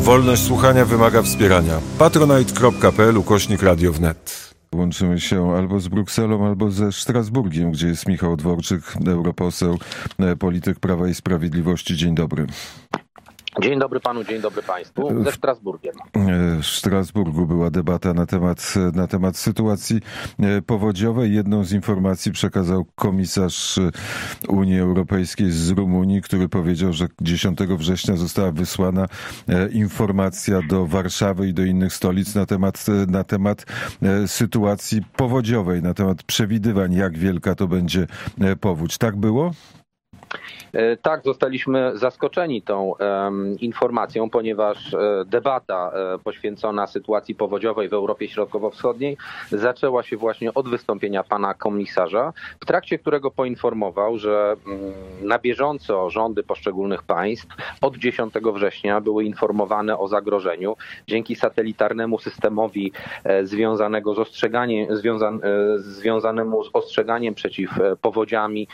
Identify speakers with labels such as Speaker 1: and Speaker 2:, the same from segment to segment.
Speaker 1: Wolność słuchania wymaga wspierania. patronite.pl/Radio wnet. Łączymy się albo z Brukselą, albo ze Strasburgiem, gdzie jest Michał Dworczyk, europoseł, polityk Prawa i Sprawiedliwości. Dzień dobry.
Speaker 2: Dzień dobry panu, dzień dobry państwu. Ze Strasburgiem.
Speaker 1: W Strasburgu była debata na temat sytuacji powodziowej. Jedną z informacji przekazał komisarz Unii Europejskiej z Rumunii, który powiedział, że 10 września została wysłana informacja do Warszawy i do innych stolic na temat sytuacji powodziowej, na temat przewidywań, jak wielka to będzie powódź. Tak było?
Speaker 2: Tak, zostaliśmy zaskoczeni tą informacją, ponieważ debata poświęcona sytuacji powodziowej w Europie Środkowo-Wschodniej zaczęła się właśnie od wystąpienia pana komisarza, w trakcie którego poinformował, że na bieżąco rządy poszczególnych państw od 10 września były informowane o zagrożeniu dzięki satelitarnemu systemowi związanemu z ostrzeganiem przeciw powodziami,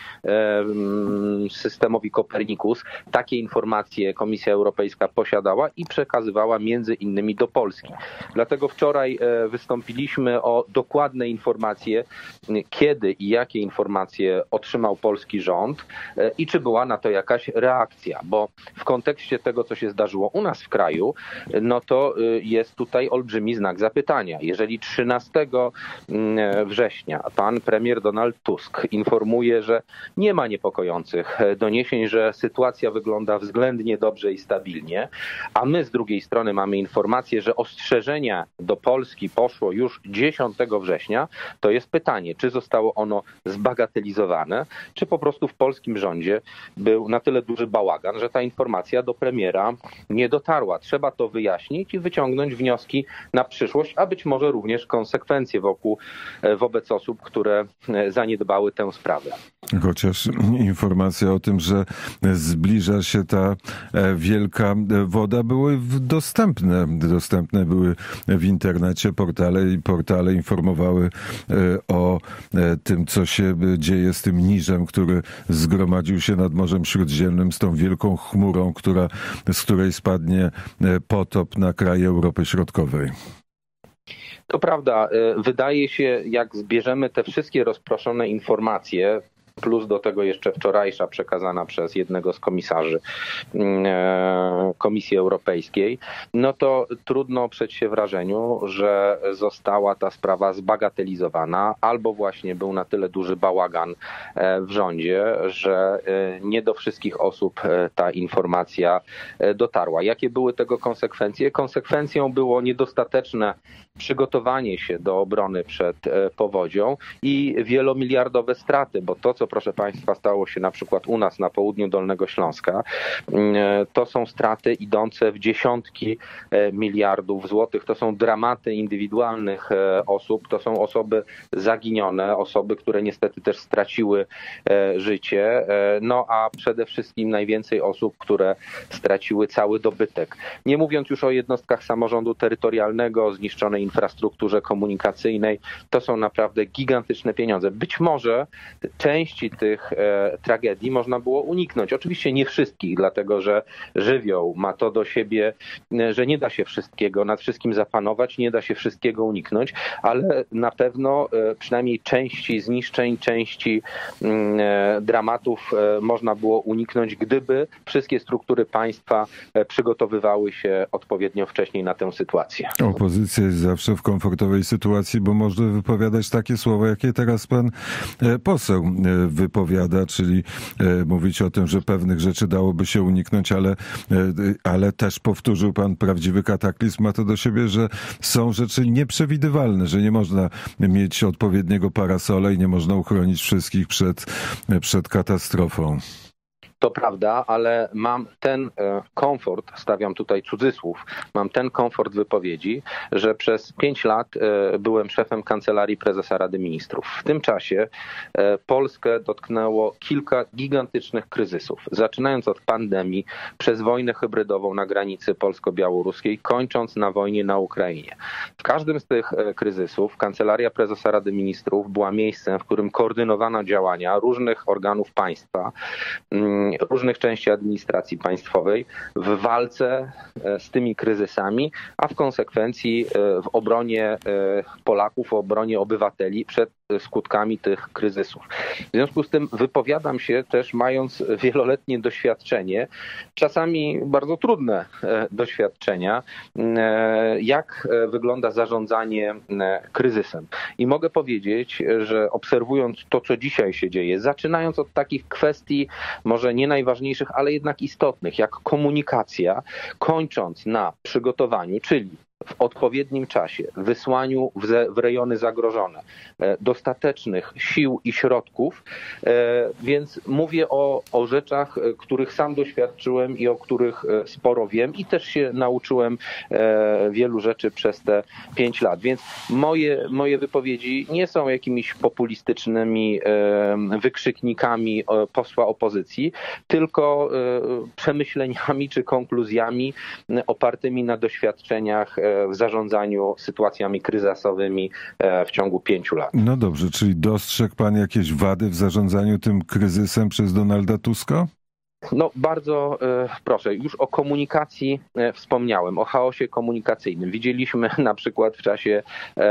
Speaker 2: systemowi Copernicus. Takie informacje Komisja Europejska posiadała i przekazywała między innymi do Polski. Dlatego wczoraj wystąpiliśmy o dokładne informacje, kiedy i jakie informacje otrzymał polski rząd i czy była na to jakaś reakcja, bo w kontekście tego, co się zdarzyło u nas w kraju, no to jest tutaj olbrzymi znak zapytania. Jeżeli 13 września pan premier Donald Tusk informuje, że nie ma niepokojących doniesień, że sytuacja wygląda względnie dobrze i stabilnie, a my z drugiej strony mamy informację, że ostrzeżenia do Polski poszło już 10 września, to jest pytanie, czy zostało ono zbagatelizowane, czy po prostu w polskim rządzie był na tyle duży bałagan, że ta informacja do premiera nie dotarła. Trzeba to wyjaśnić i wyciągnąć wnioski na przyszłość, a być może również konsekwencje wobec osób, które zaniedbały tę sprawę.
Speaker 1: Chociaż informacja o tym, że zbliża się ta wielka woda, były dostępne. Dostępne były w internecie, portale informowały o tym, co się dzieje z tym niżem, który zgromadził się nad Morzem Śródziemnym, z tą wielką chmurą, z której spadnie potop na kraje Europy Środkowej.
Speaker 2: To prawda. Wydaje się, jak zbierzemy te wszystkie rozproszone informacje, plus do tego jeszcze wczorajsza przekazana przez jednego z komisarzy Komisji Europejskiej, no to trudno oprzeć się wrażeniu, że została ta sprawa zbagatelizowana, albo właśnie był na tyle duży bałagan w rządzie, że nie do wszystkich osób ta informacja dotarła. Jakie były tego konsekwencje? Konsekwencją było niedostateczne przygotowanie się do obrony przed powodzią i wielomiliardowe straty, bo to, co proszę państwa stało się na przykład u nas na południu Dolnego Śląska, to są straty idące w dziesiątki miliardów złotych, to są dramaty indywidualnych osób, to są osoby zaginione, osoby, które niestety też straciły życie, no a przede wszystkim najwięcej osób, które straciły cały dobytek. Nie mówiąc już o jednostkach samorządu terytorialnego, o zniszczonej infrastrukturze komunikacyjnej, to są naprawdę gigantyczne pieniądze. Być może części tych tragedii można było uniknąć. Oczywiście nie wszystkich, dlatego że żywioł ma to do siebie, że nie da się wszystkiego, nad wszystkim zapanować, nie da się wszystkiego uniknąć, ale na pewno przynajmniej części zniszczeń, części dramatów można było uniknąć, gdyby wszystkie struktury państwa przygotowywały się odpowiednio wcześniej na tę sytuację.
Speaker 1: Opozycja jest zawsze w komfortowej sytuacji, bo może wypowiadać takie słowa, jakie teraz pan poseł wypowiada, czyli mówić o tym, że pewnych rzeczy dałoby się uniknąć, ale też powtórzył pan, prawdziwy kataklizm ma to do siebie, że są rzeczy nieprzewidywalne, że nie można mieć odpowiedniego parasola i nie można uchronić wszystkich przed katastrofą.
Speaker 2: To prawda, ale mam ten komfort, stawiam tutaj cudzysłów, mam ten komfort wypowiedzi, że przez 5 lat byłem szefem Kancelarii Prezesa Rady Ministrów. W tym czasie Polskę dotknęło kilka gigantycznych kryzysów, zaczynając od pandemii, przez wojnę hybrydową na granicy polsko-białoruskiej, kończąc na wojnie na Ukrainie. W każdym z tych kryzysów Kancelaria Prezesa Rady Ministrów była miejscem, w którym koordynowano działania różnych organów państwa, różnych części administracji państwowej w walce z tymi kryzysami, a w konsekwencji w obronie Polaków, w obronie obywateli przed skutkami tych kryzysów. W związku z tym wypowiadam się też mając wieloletnie doświadczenie, czasami bardzo trudne doświadczenia, jak wygląda zarządzanie kryzysem. I mogę powiedzieć, że obserwując to, co dzisiaj się dzieje, zaczynając od takich kwestii może nie najważniejszych, ale jednak istotnych, jak komunikacja, kończąc na przygotowaniu, czyli w odpowiednim czasie, wysłaniu w rejony zagrożone dostatecznych sił i środków, więc mówię o rzeczach, których sam doświadczyłem i o których sporo wiem i też się nauczyłem wielu rzeczy przez te 5 lat. Więc moje wypowiedzi nie są jakimiś populistycznymi wykrzyknikami posła opozycji, tylko przemyśleniami czy konkluzjami opartymi na doświadczeniach w zarządzaniu sytuacjami kryzysowymi w ciągu 5 lat.
Speaker 1: No dobrze, czyli dostrzegł pan jakieś wady w zarządzaniu tym kryzysem przez Donalda Tuska?
Speaker 2: No bardzo proszę, już o komunikacji wspomniałem, o chaosie komunikacyjnym. Widzieliśmy na przykład w czasie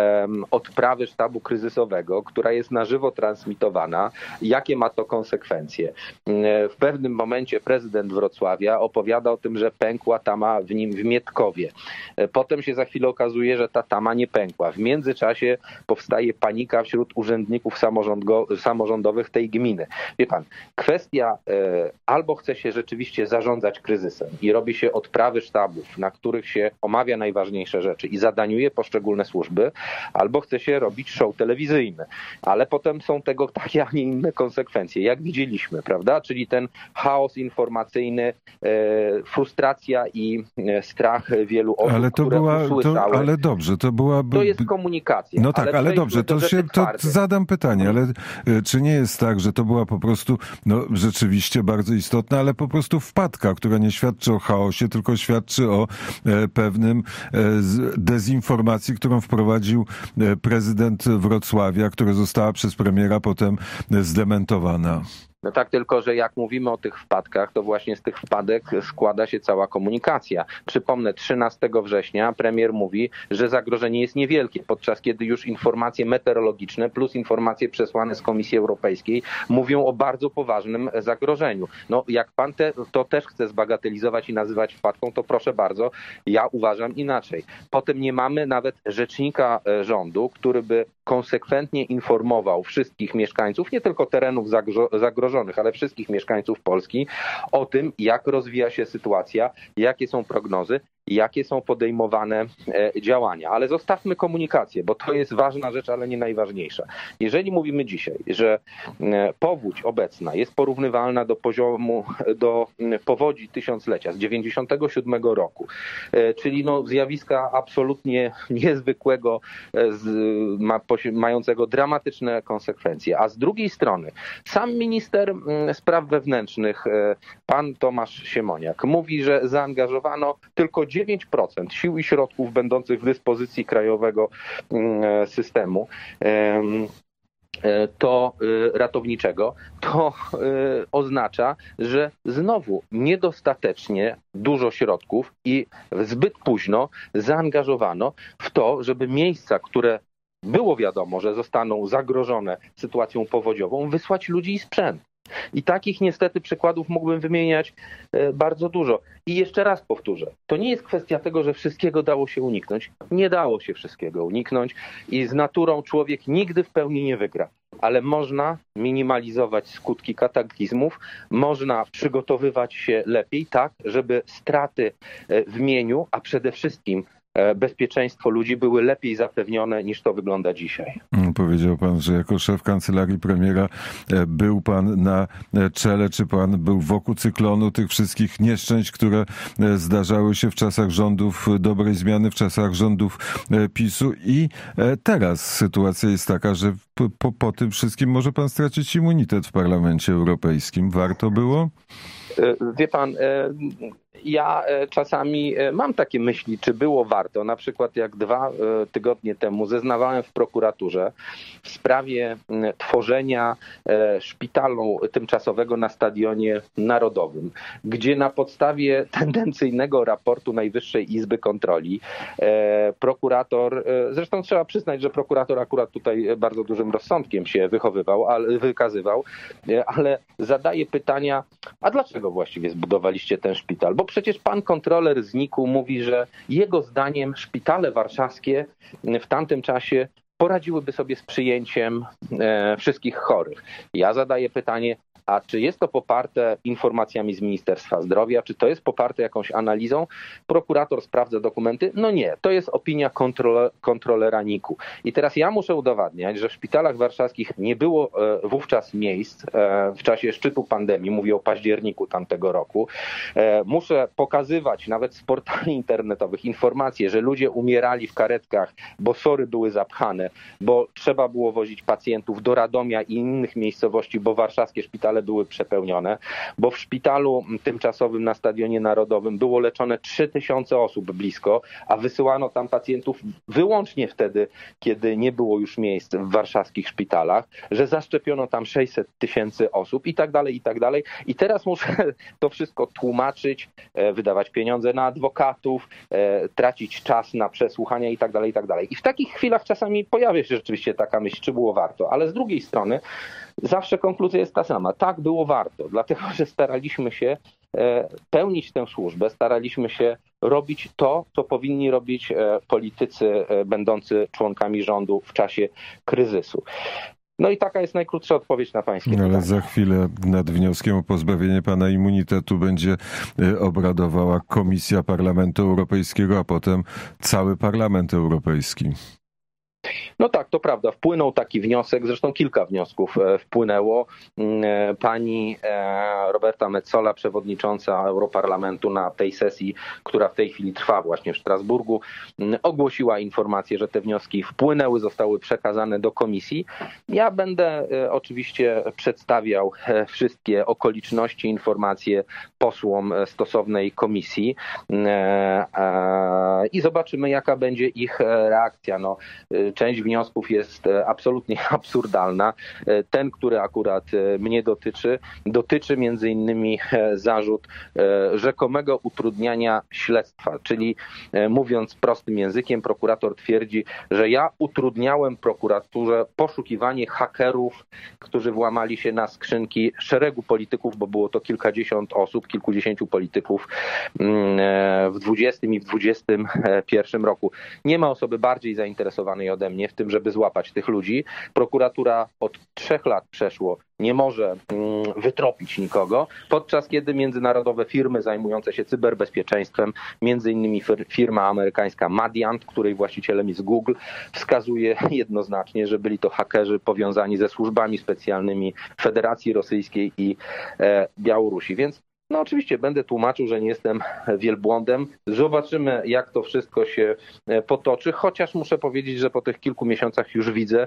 Speaker 2: odprawy sztabu kryzysowego, która jest na żywo transmitowana, jakie ma to konsekwencje. W pewnym momencie prezydent Wrocławia opowiada o tym, że pękła tama w Mietkowie. Potem się za chwilę okazuje, że ta tama nie pękła. W międzyczasie powstaje panika wśród urzędników samorządowych tej gminy. Wie pan, kwestia albo chce się rzeczywiście zarządzać kryzysem i robi się odprawy sztabów, na których się omawia najważniejsze rzeczy i zadaniuje poszczególne służby, albo chce się robić show telewizyjny. Ale potem są tego takie, a nie inne konsekwencje, jak widzieliśmy, prawda? Czyli ten chaos informacyjny, frustracja i strach wielu osób,
Speaker 1: ale to
Speaker 2: które usłyszały.
Speaker 1: Ale dobrze, to była...
Speaker 2: To jest komunikacja.
Speaker 1: No tak, ale dobrze, to zadam pytanie, ale czy nie jest tak, że to była po prostu rzeczywiście bardzo istotna, ale po prostu wpadka, która nie świadczy o chaosie, tylko świadczy o pewnym dezinformacji, którą wprowadził prezydent Wrocławia, która została przez premiera potem zdementowana.
Speaker 2: No tak, tylko że jak mówimy o tych wpadkach, to właśnie z tych wpadek składa się cała komunikacja. Przypomnę, 13 września premier mówi, że zagrożenie jest niewielkie, podczas kiedy już informacje meteorologiczne plus informacje przesłane z Komisji Europejskiej mówią o bardzo poważnym zagrożeniu. No jak pan to też chce zbagatelizować i nazywać wpadką, to proszę bardzo, ja uważam inaczej. Potem nie mamy nawet rzecznika rządu, który by konsekwentnie informował wszystkich mieszkańców, nie tylko terenów zagrożonych, ale wszystkich mieszkańców Polski o tym, jak rozwija się sytuacja, jakie są prognozy, jakie są podejmowane działania. Ale zostawmy komunikację, bo to jest ważna rzecz, ale nie najważniejsza. Jeżeli mówimy dzisiaj, że powódź obecna jest porównywalna do powodzi tysiąclecia z 97 roku, czyli zjawiska absolutnie niezwykłego, mającego dramatyczne konsekwencje. A z drugiej strony sam minister spraw wewnętrznych, pan Tomasz Siemoniak, mówi, że zaangażowano tylko 9% sił i środków będących w dyspozycji krajowego systemu ratowniczego, to oznacza, że znowu niedostatecznie dużo środków i zbyt późno zaangażowano w to, żeby miejsca, które było wiadomo, że zostaną zagrożone sytuacją powodziową, wysłać ludzi i sprzęt. I takich niestety przykładów mógłbym wymieniać bardzo dużo. I jeszcze raz powtórzę, to nie jest kwestia tego, że wszystkiego dało się uniknąć. Nie dało się wszystkiego uniknąć i z naturą człowiek nigdy w pełni nie wygra. Ale można minimalizować skutki kataklizmów, można przygotowywać się lepiej tak, żeby straty w mieniu, a przede wszystkim bezpieczeństwo ludzi były lepiej zapewnione niż to wygląda dzisiaj.
Speaker 1: Powiedział pan, że jako szef kancelarii premiera był pan na czele, czy pan był wokół cyklonu tych wszystkich nieszczęść, które zdarzały się w czasach rządów dobrej zmiany, w czasach rządów PiS-u i teraz sytuacja jest taka, że po tym wszystkim może pan stracić immunitet w Parlamencie Europejskim. Warto było?
Speaker 2: Wie pan, Ja czasami mam takie myśli, czy było warto. Na przykład jak 2 tygodnie temu zeznawałem w prokuraturze w sprawie tworzenia szpitalu tymczasowego na Stadionie Narodowym, gdzie na podstawie tendencyjnego raportu Najwyższej Izby Kontroli prokurator, zresztą trzeba przyznać, że prokurator akurat tutaj bardzo dużym rozsądkiem się wykazywał, ale zadaje pytania, a dlaczego właściwie zbudowaliście ten szpital? Bo przecież pan kontroler z NIK-u mówi, że jego zdaniem szpitale warszawskie w tamtym czasie poradziłyby sobie z przyjęciem wszystkich chorych. Ja zadaję pytanie, a czy jest to poparte informacjami z Ministerstwa Zdrowia? Czy to jest poparte jakąś analizą? Prokurator sprawdza dokumenty? No nie, to jest opinia kontrolera NIK-u. I teraz ja muszę udowadniać, że w szpitalach warszawskich nie było wówczas miejsc w czasie szczytu pandemii, mówię o październiku tamtego roku. Muszę pokazywać nawet z portali internetowych informacje, że ludzie umierali w karetkach, bo SOR-y były zapchane, bo trzeba było wozić pacjentów do Radomia i innych miejscowości, bo warszawskie szpitale były przepełnione, bo w szpitalu tymczasowym na Stadionie Narodowym było leczone 3000 osób blisko, a wysyłano tam pacjentów wyłącznie wtedy, kiedy nie było już miejsc w warszawskich szpitalach, że zaszczepiono tam 600 000 osób i tak dalej, i tak dalej. I teraz muszę to wszystko tłumaczyć, wydawać pieniądze na adwokatów, tracić czas na przesłuchania i tak dalej, i tak dalej. I w takich chwilach czasami pojawia się rzeczywiście taka myśl, czy było warto, ale z drugiej strony zawsze konkluzja jest ta sama. Tak, było warto, dlatego że staraliśmy się pełnić tę służbę, staraliśmy się robić to, co powinni robić politycy będący członkami rządu w czasie kryzysu. No i taka jest najkrótsza odpowiedź na pańskie pytanie.
Speaker 1: Ale za chwilę nad wnioskiem o pozbawienie pana immunitetu będzie obradowała Komisja Parlamentu Europejskiego, a potem cały Parlament Europejski.
Speaker 2: No tak, to prawda. Wpłynął taki wniosek, zresztą kilka wniosków wpłynęło. Pani Roberta Metsola, przewodnicząca Europarlamentu na tej sesji, która w tej chwili trwa właśnie w Strasburgu, ogłosiła informację, że te wnioski wpłynęły, zostały przekazane do komisji. Ja będę oczywiście przedstawiał wszystkie okoliczności, informacje posłom stosownej komisji i zobaczymy, jaka będzie ich reakcja. No, część wniosków jest absolutnie absurdalna. Ten, który akurat mnie dotyczy między innymi zarzut rzekomego utrudniania śledztwa, czyli mówiąc prostym językiem, prokurator twierdzi, że ja utrudniałem prokuraturze poszukiwanie hakerów, którzy włamali się na skrzynki szeregu polityków, bo było to kilkadziesiąt osób, kilkudziesięciu polityków w 20 i w 21 roku. Nie ma osoby bardziej zainteresowanej ode mnie w tym, żeby złapać tych ludzi. Prokuratura od 3 lat przeszło nie może wytropić nikogo, podczas kiedy międzynarodowe firmy zajmujące się cyberbezpieczeństwem, między innymi firma amerykańska Mandiant, której właścicielem jest Google, wskazuje jednoznacznie, że byli to hakerzy powiązani ze służbami specjalnymi Federacji Rosyjskiej i Białorusi. Więc no oczywiście będę tłumaczył, że nie jestem wielbłądem. Zobaczymy, jak to wszystko się potoczy, chociaż muszę powiedzieć, że po tych kilku miesiącach już widzę,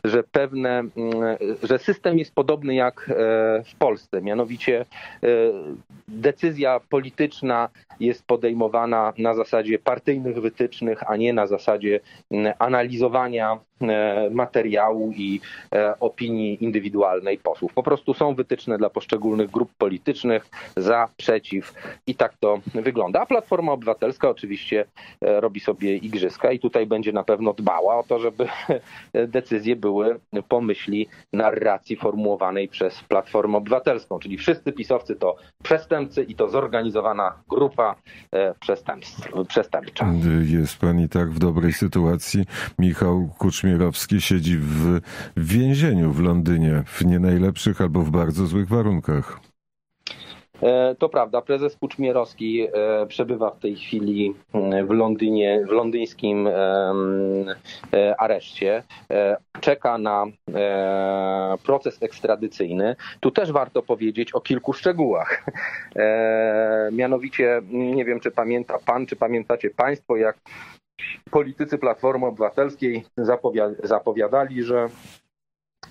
Speaker 2: że system jest podobny jak w Polsce. Mianowicie decyzja polityczna jest podejmowana na zasadzie partyjnych wytycznych, a nie na zasadzie analizowania materiału i opinii indywidualnej posłów. Po prostu są wytyczne dla poszczególnych grup politycznych, za, przeciw i tak to wygląda. A Platforma Obywatelska oczywiście robi sobie igrzyska i tutaj będzie na pewno dbała o to, żeby decyzje były po myśli narracji formułowanej przez Platformę Obywatelską, czyli wszyscy pisowcy to przestępcy i to zorganizowana grupa przestępcza.
Speaker 1: Jest pan i tak w dobrej sytuacji. Michał Kuczmierowski siedzi w więzieniu w Londynie w nie najlepszych albo w bardzo złych warunkach.
Speaker 2: To prawda, prezes Kuczmierowski przebywa w tej chwili w Londynie, w londyńskim areszcie. Czeka na proces ekstradycyjny. Tu też warto powiedzieć o kilku szczegółach. Mianowicie, nie wiem, czy pamięta pan, czy pamiętacie państwo, jak politycy Platformy Obywatelskiej zapowiadali, że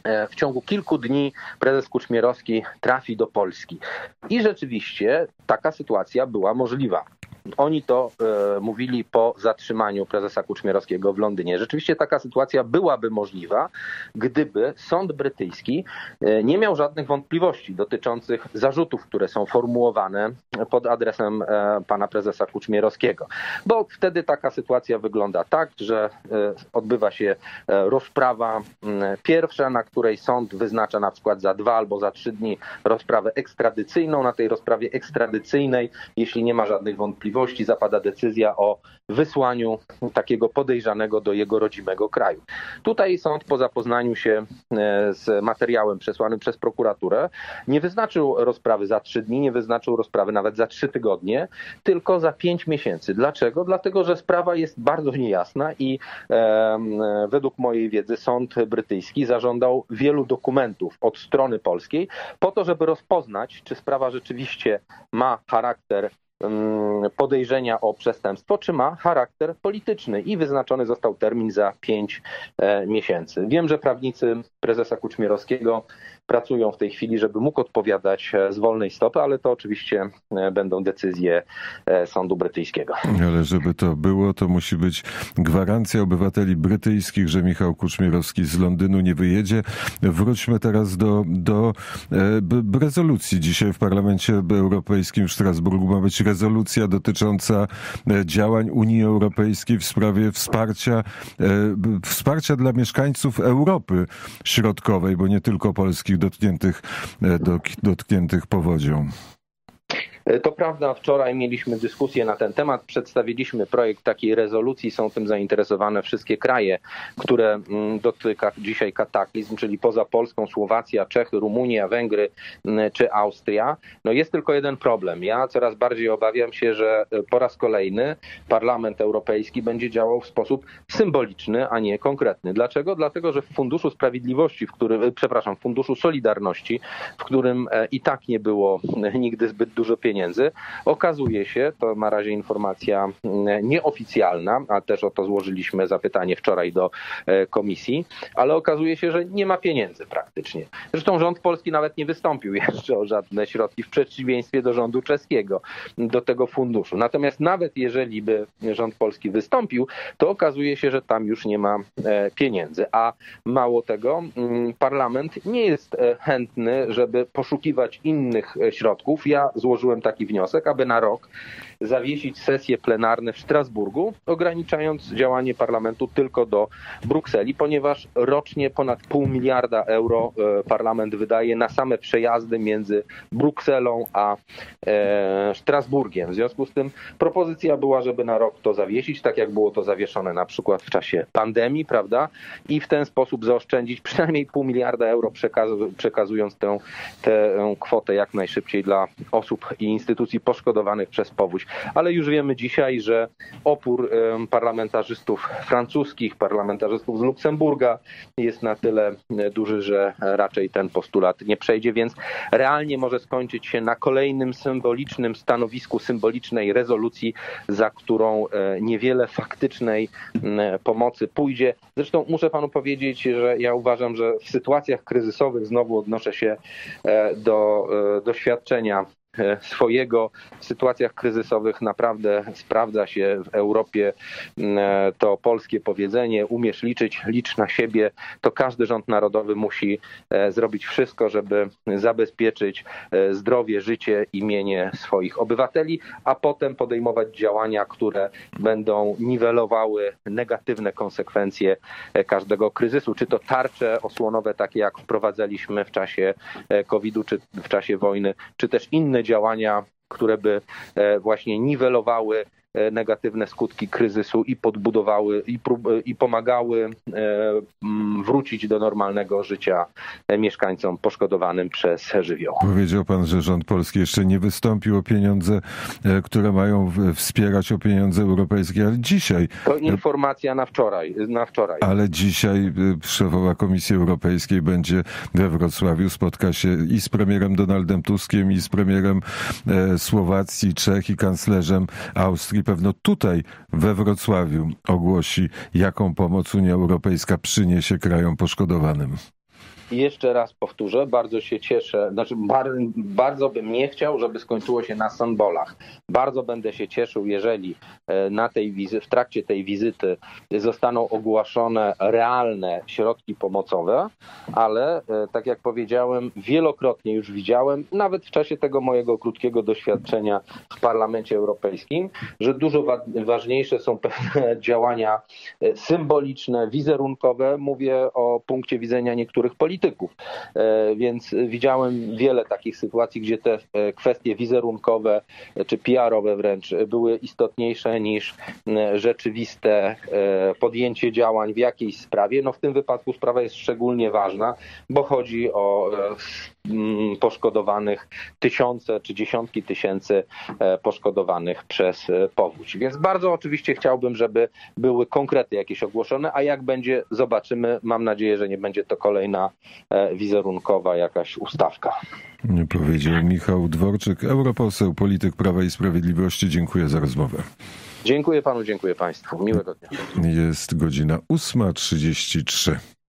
Speaker 2: w ciągu kilku dni prezes Kuczmierowski trafi do Polski. I rzeczywiście taka sytuacja była możliwa. Oni to mówili po zatrzymaniu prezesa Kuczmierowskiego w Londynie. Rzeczywiście taka sytuacja byłaby możliwa, gdyby sąd brytyjski nie miał żadnych wątpliwości dotyczących zarzutów, które są formułowane pod adresem pana prezesa Kuczmierowskiego. Bo wtedy taka sytuacja wygląda tak, że odbywa się rozprawa pierwsza, na której sąd wyznacza na przykład za 2 albo za 3 dni rozprawę ekstradycyjną. Na tej rozprawie ekstradycyjnej, jeśli nie ma żadnych wątpliwości, zapada decyzja o wysłaniu takiego podejrzanego do jego rodzimego kraju. Tutaj sąd po zapoznaniu się z materiałem przesłanym przez prokuraturę nie wyznaczył rozprawy za 3 dni, nie wyznaczył rozprawy nawet za 3 tygodnie, tylko za 5 miesięcy. Dlaczego? Dlatego, że sprawa jest bardzo niejasna i według mojej wiedzy sąd brytyjski zażądał wielu dokumentów od strony polskiej po to, żeby rozpoznać, czy sprawa rzeczywiście ma charakter podejrzenia o przestępstwo, czy ma charakter polityczny i wyznaczony został termin za 5 miesięcy. Wiem, że prawnicy prezesa Kuczmierowskiego pracują w tej chwili, żeby mógł odpowiadać z wolnej stopy, ale to oczywiście będą decyzje sądu brytyjskiego.
Speaker 1: Ale żeby to było, to musi być gwarancja obywateli brytyjskich, że Michał Kuczmierowski z Londynu nie wyjedzie. Wróćmy teraz do rezolucji. Dzisiaj w Parlamencie Europejskim w Strasburgu ma być rezolucja dotycząca działań Unii Europejskiej w sprawie wsparcia dla mieszkańców Europy Środkowej, bo nie tylko Polski dotkniętych powodzią.
Speaker 2: To prawda, wczoraj mieliśmy dyskusję na ten temat, przedstawiliśmy projekt takiej rezolucji, są tym zainteresowane wszystkie kraje, które dotyka dzisiaj kataklizm, czyli poza Polską, Słowacja, Czechy, Rumunia, Węgry czy Austria. No jest tylko jeden problem. Ja coraz bardziej obawiam się, że po raz kolejny Parlament Europejski będzie działał w sposób symboliczny, a nie konkretny. Dlaczego? Dlatego, że w Funduszu Sprawiedliwości, w Funduszu Solidarności, w którym i tak nie było nigdy zbyt dużo pieniędzy, okazuje się, to na razie informacja nieoficjalna, a też o to złożyliśmy zapytanie wczoraj do komisji, ale okazuje się, że nie ma pieniędzy praktycznie. Zresztą rząd polski nawet nie wystąpił jeszcze o żadne środki, w przeciwieństwie do rządu czeskiego, do tego funduszu. Natomiast nawet jeżeli by rząd polski wystąpił, to okazuje się, że tam już nie ma pieniędzy. A mało tego, parlament nie jest chętny, żeby poszukiwać innych środków. Ja złożyłem taki wniosek, aby na rok zawiesić sesje plenarne w Strasburgu, ograniczając działanie parlamentu tylko do Brukseli, ponieważ rocznie ponad 0,5 miliarda euro parlament wydaje na same przejazdy między Brukselą a Strasburgiem. W związku z tym propozycja była, żeby na rok to zawiesić, tak jak było to zawieszone na przykład w czasie pandemii, prawda? I w ten sposób zaoszczędzić przynajmniej 0,5 miliarda euro, przekazując tę kwotę jak najszybciej dla osób i instytucji poszkodowanych przez powódź. Ale już wiemy dzisiaj, że opór parlamentarzystów francuskich, parlamentarzystów z Luksemburga jest na tyle duży, że raczej ten postulat nie przejdzie, więc realnie może skończyć się na kolejnym symbolicznym stanowisku, symbolicznej rezolucji, za którą niewiele faktycznej pomocy pójdzie. Zresztą muszę panu powiedzieć, że ja uważam, że w sytuacjach kryzysowych, znowu odnoszę się do doświadczenia swojego, w sytuacjach kryzysowych naprawdę sprawdza się w Europie to polskie powiedzenie: umiesz liczyć, licz na siebie. To każdy rząd narodowy musi zrobić wszystko, żeby zabezpieczyć zdrowie, życie i mienie swoich obywateli, a potem podejmować działania, które będą niwelowały negatywne konsekwencje każdego kryzysu. Czy to tarcze osłonowe, takie jak wprowadzaliśmy w czasie COVID-u, czy w czasie wojny, czy też inne działania, które by właśnie niwelowały negatywne skutki kryzysu i podbudowały i pomagały wrócić do normalnego życia mieszkańcom poszkodowanym przez żywioł.
Speaker 1: Powiedział pan, że rząd polski jeszcze nie wystąpił o pieniądze, które mają wspierać, o pieniądze europejskie, ale dzisiaj...
Speaker 2: To informacja na wczoraj.
Speaker 1: Ale dzisiaj szefowa Komisji Europejskiej będzie we Wrocławiu, spotka się i z premierem Donaldem Tuskiem, i z premierem Słowacji, Czech, i kanclerzem Austrii. Pewno tutaj we Wrocławiu ogłosi, jaką pomoc Unia Europejska przyniesie krajom poszkodowanym.
Speaker 2: I jeszcze raz powtórzę, bardzo się cieszę, znaczy bardzo bym nie chciał, żeby skończyło się na symbolach. Bardzo będę się cieszył, jeżeli w trakcie tej wizyty zostaną ogłoszone realne środki pomocowe, ale tak jak powiedziałem, wielokrotnie już widziałem, nawet w czasie tego mojego krótkiego doświadczenia w Parlamencie Europejskim, że dużo ważniejsze są pewne działania symboliczne, wizerunkowe. Mówię o punkcie widzenia niektórych polityków. Więc widziałem wiele takich sytuacji, gdzie te kwestie wizerunkowe czy PR-owe wręcz były istotniejsze niż rzeczywiste podjęcie działań w jakiejś sprawie. No w tym wypadku sprawa jest szczególnie ważna, bo chodzi o poszkodowanych, tysiące czy dziesiątki tysięcy poszkodowanych przez powódź. Więc bardzo oczywiście chciałbym, żeby były konkrety jakieś ogłoszone, a jak będzie, zobaczymy. Mam nadzieję, że nie będzie to kolejna wizerunkowa jakaś ustawka.
Speaker 1: Powiedział Michał Dworczyk, europoseł, polityk Prawa i Sprawiedliwości. Dziękuję za rozmowę.
Speaker 2: Dziękuję panu, dziękuję państwu. Miłego dnia.
Speaker 1: Jest godzina 8:33.